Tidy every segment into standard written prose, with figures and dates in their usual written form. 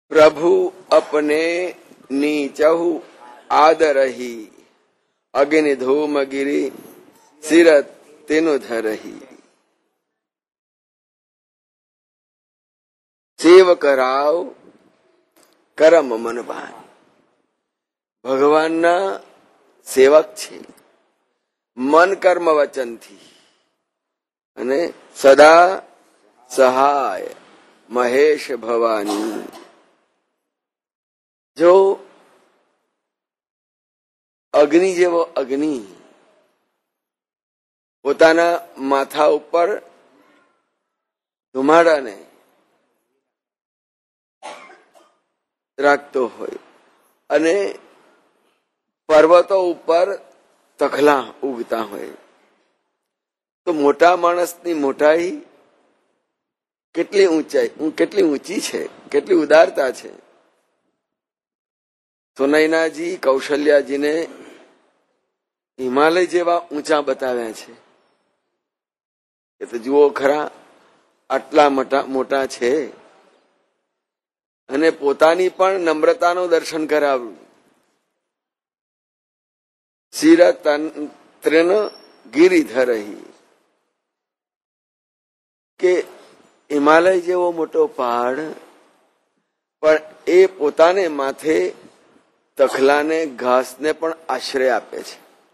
प्रभु अपने नीचहु आदरही, अग्नि धूम गिरी सिरत तेनु धरही। सेव कराव करम मन भान। भगवानना सेवक छे मन कर्म वचन थी अने सदा सहाय महेश भवानी। जो अग्नि जेवो अग्नि पोताना माथा उपर धुमाडाने राखतो होय अने पर्वतो उपर तखला उगता होय तो मोटा माणसनी मोटाई કેટલી ઊંચાઈ કેટલી ઊંચી છે, કેટલી ઉદારતા છે। સુનૈનાજી કૌશલ્યાજીને હિમાલય જેવા ઊંચા બતાવ્યા છે કે તો જુઓ ખરા આટલા મોટા છે અને પોતાની પણ નમ્રતાનું દર્શન કરાવ્યું। શિરતંત્રન ગિરિધરહી કે હિમાલય જેવો મોટો પહાડ પણ એ પોતાને માથે તખલાને ઘાસને પણ આશ્રય આપે છે।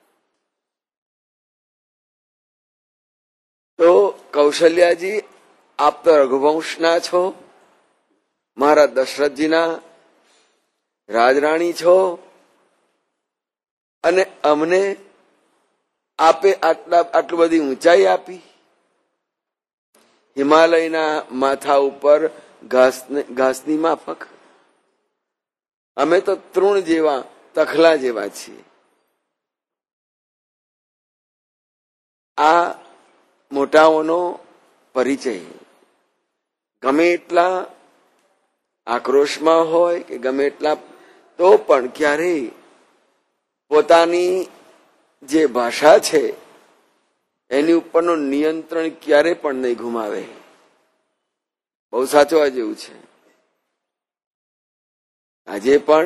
તો કૌશલ્યાજી આપ તો રઘુવંશના છો, મારા દશરથજીના રાજરાણી છો અને અમને આપે આટલું બધી ઊંચાઈ આપી। હિમાલયના માથા ઉપર ઘાસની માફક અમે તો તૃણ જેવા તખલા જેવા છીએ। આ મોટાઓનો પરિચય। ગમે એટલા આક્રોશમાં હોય કે ગમે એટલા તો પણ ક્યારેય પોતાની જે ભાષા છે એની ઉપરનો નિયંત્રણ ક્યારે પણ નહીં ગુમાવે। બહુ સાચવા જેવું છે। આજે પણ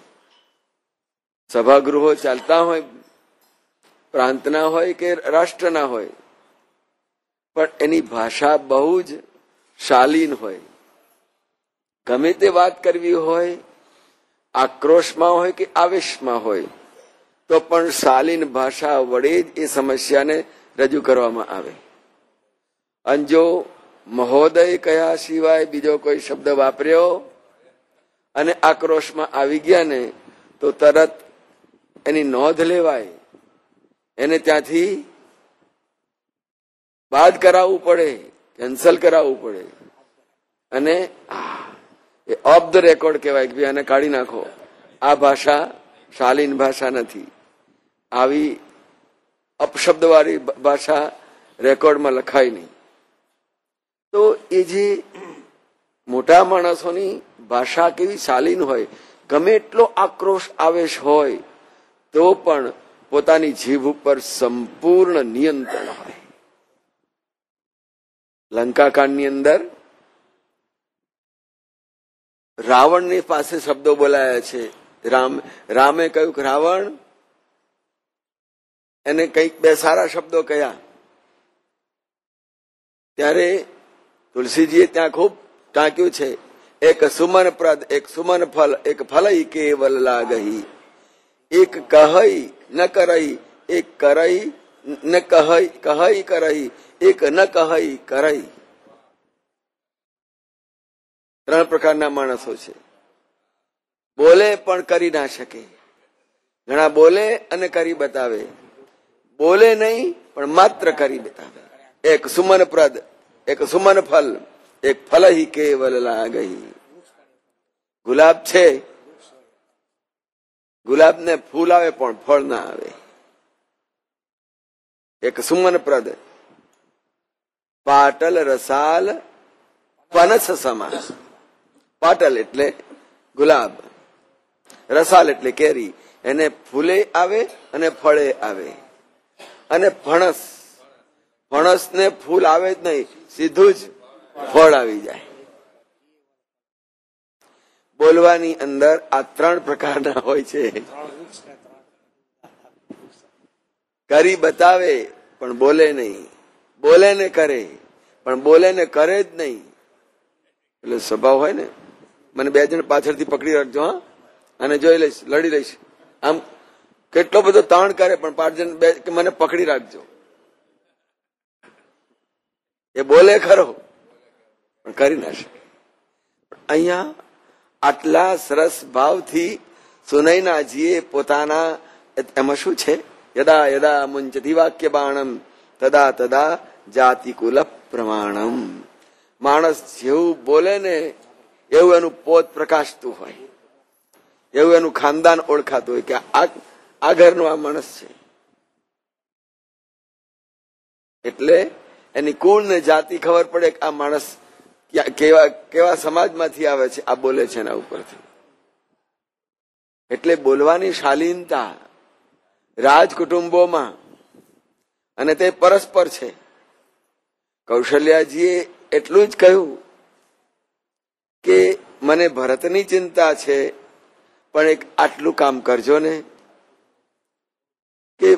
સભાગૃહો ચાલતા હોય, પ્રાંતના હોય કે રાષ્ટ્રના હોય, પણ એની ભાષા બહુ જ શાલીન હોય। ગમે તે વાત કરવી હોય, આક્રોશમાં હોય કે આવેશમાં હોય, તો પણ શાલીન ભાષા વડે જ એ સમસ્યાને રજૂ કરવામાં આવે। અને જો મહોદય કયા સિવાય બીજો કોઈ શબ્દ વાપર્યો અને આક્રોશમાં આવી ગયા ને તો તરત એની નોંધ લેવાય, એને ત્યાંથી બાદ કરાવવું પડે, કેન્સલ કરાવવું પડે અને એ ઓફ ધ રેકોર્ડ કહેવાય કે ભાઈ આને કાઢી નાખો, આ ભાષા શાલીન ભાષા નથી, આવી અપશબ્દવાળી ભાષા રેકોર્ડમાં લખાય નહીં। તો એ જે મોટા માણસોની ભાષા કેવી શાલીન હોય, ગમે એટલો આક્રોશ આવેશ હોય તો પણ પોતાની જીભ ઉપર સંપૂર્ણ નિયંત્રણ હોય। લંકાકાંડની અંદર રાવણની પાસે શબ્દો બોલાયા છે। રામે કહ્યું કે રાવણ, એને કંઈક બે સારા શબ્દો કહ્યા ત્યારે તુલસીજીએ ત્યાં ખૂબ ટાંક્યું છે, એક સુમન પ્રદ, એક સુમન ફલ, એક ફલઈ કેવલ લાગહી, એક કહઈ ન કરઈ, એક કરઈ ન કહઈ કરઈ, એક ન કહઈ કરઈ। ત્રણ પ્રકારના માણસો છે। બોલે પણ કરી ના શકે, ઘણા બોલે અને કરી બતાવે, બોલે નહીં પણ માત્ર કરી બતાવે। એક સુમન પ્રદ, એક સુમન ફલ, એક ફલ હી કેવલ લાગહી। ગુલાબ છે, ગુલાબને ફૂલ આવે પણ ફળ ના આવે। એક સુમન પ્રદ, પાટલ રસાલ પનસ સમા। પાટલ એટલે ગુલાબ, રસાલ એટલે કેરી, એને ફૂલે આવે અને ફળે આવે। અને ફણસ, ફણસ ને ફૂલ આવે જ નહીં, સીધું જ ફળ આવી જાય। બોલવાની અંદર આ 3 પ્રકારના હોય છે. કરી બતાવે પણ બોલે નહીં, બોલે ને કરે પણ બોલે ને કરે જ નહીં. એટલે સ્વભાવ હોય ને, મને 2 જણ પાછળથી પકડી રાખજો, હા, અને જોઈ લઈશ, લડી લઈશ. આમ કેટલો બધો તાણ કરે પણ 5 જણ મને પકડી રાખજો. એ બોલે ખરો પણ કરી ના શકે. અહીંયા આટલા સરસ ભાવથી સુનયનાજીએ પોતાના એમાં શું છે, યદા યદા મુંચતી વાક્ય બાણમ તદા તદા જાતિ કુલ પ્રમાણમ. માણસ જેવું બોલે ને એવું એનું પોત પ્રકાશતું હોય, એવું એનું ખાનદાન ઓળખાતું હોય કે આ ઘરનો આ માણસ છે. એટલે એની કુળ ને જાતિ ખબર પડે કે આ માણસ કેવા સમાજમાંથી આવે છે, આ બોલે છે એના ઉપરથી. એટલે બોલવાની શાલીનતા રાજ કુટુંબોમાં, અને તે પરસ્પર છે. કૌશલ્યાજીએ એટલું જ કહ્યું કે મને ભરતની ચિંતા છે, પણ એક આટલું કામ કરજો ને કે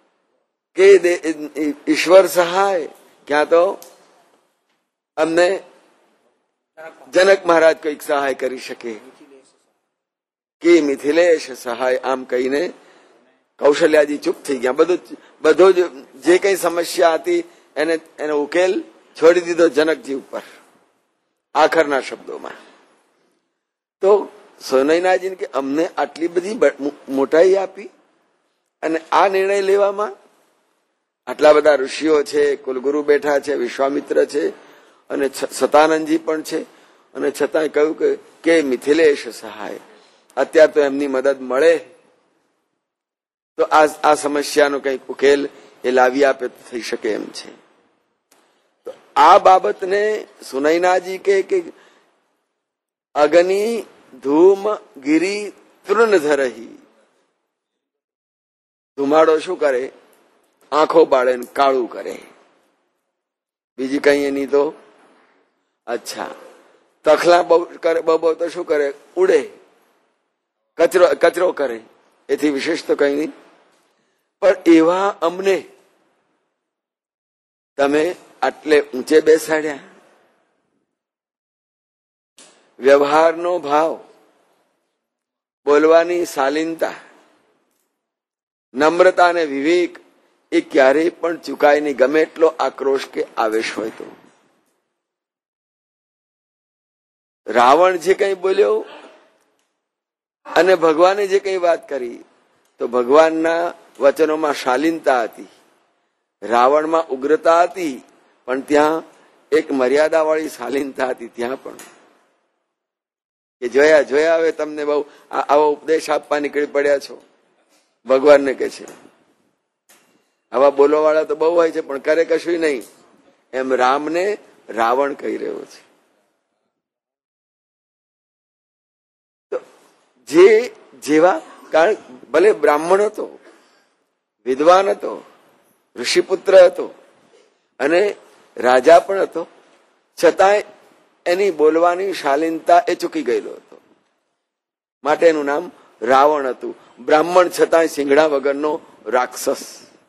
ઈશ્વર સહાય. ક્યાં તો અમને જનક મહારાજ કોઈક સહાય કરી શકે કે મિથિલેશ સહાય. આમ કહીને કૌશલ્યાજી ચૂપ થઈ ગયા. બધો જે કઈ સમસ્યા હતી એનો ઉકેલ છોડી દીધો જનકજી ઉપર આખરના શબ્દોમાં. તો સુનયનાજીને કે અમને આટલી બધી મોટાઈ આપી અને આ નિર્ણય લેવામાં આટલા બધા ઋષિઓ છે, કુલગુરુ બેઠા છે, વિશ્વામિત્ર છે અને સતાનંદજી પણ છે, અને છતાંય કહ્યું કે મિથિલેશ સહાય. અત્યારે તો એમની મદદ મળે તો આ સમસ્યાનો કઈક ઉકેલ એ લાવી આપે તો થઈ શકે એમ છે. તો આ બાબતને સુનયનાજી કે અગ્નિ ધૂમ ગિરી તૃણ ધરહી. ધુમાડો શું કરે? આંખો બાળે ને કાળું કરે, બીજી કઈ એની તો અચ્છા. તખલા બહુ તો શું કરે? ઉડે, કચરો કરે, એથી વિશેષ તો કઈ નહીં. પણ એવા અમને તમે આટલે ઊંચે બેસાડ્યા. વ્યવહારનો ભાવ, બોલવાની શાલીનતા, નમ્રતા અને વિવેક એ ક્યારેય પણ ચુકાય નહીં, ગમે એટલો આક્રોશ કે આવેશ હોય તો. રાવણ જે કઈ બોલ્યો અને ભગવાને જે કઈ વાત કરી, તો ભગવાનના વચનોમાં શાલીનતા હતી, રાવણમાં ઉગ્રતા હતી, પણ ત્યાં એક મર્યાદા વાળી શાલીનતા હતી. ત્યાં પણ કે જોયા હવે તમને બહુ આવો ઉપદેશ આપવા નીકળી પડ્યા છો, ભગવાનને કે છે. આવા બોલવા વાળા તો બહુ હોય છે પણ કરે કશું નહીં, એમ રામને રાવણ કહી રહ્યો છે. તો જેવા કારણ ભલે બ્રાહ્મણ હતો, વિદ્વાન હતો, ઋષિપુત્ર હતો અને રાજા પણ હતો, છતાંય એની બોલવાની શાલીનતા એ ચૂકી ગયેલો હતો. માટે એનું નામ રાવણ હતું. બ્રાહ્મણ છતાંય સિંગડા વગરનો રાક્ષસ.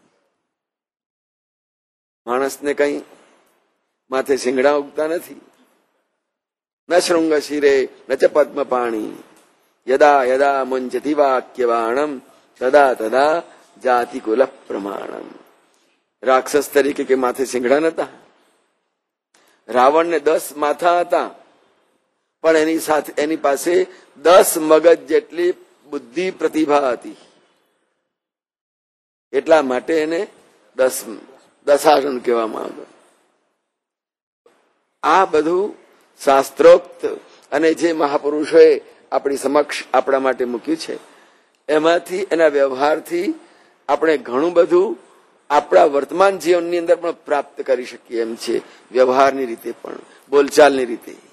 માણસને કઈ માથે સિંગડા ઉગતા નથી. ન શૃંગ શિરે ન ચ પદ્મ પાણી યદા યદા મુંચતી વાક્યવાણમ તદા તદા જાતિ કુલ પ્રમાણમ. રાક્ષસ તરીકે કે માથે સિંગડા નતા. રાવણને 10 માથા હતા, પણ એની પાસે 10 મગજ જેટલી બુદ્ધિ પ્રતિભા હતી. એટલા માટે એને દશાસન કહેવામાં આવ્યું. આ બધું શાસ્ત્રોક્ત અને જે મહાપુરુષોએ આપણી સમક્ષ આપણા માટે મૂક્યું છે, એમાંથી એના વ્યવહારથી આપણે ઘણું બધું આપણા વર્તમાન જીવનની અંદર પણ પ્રાપ્ત કરી શકીએ એમ છે. વ્યવહારની રીતે પણ, બોલચાલની રીતે.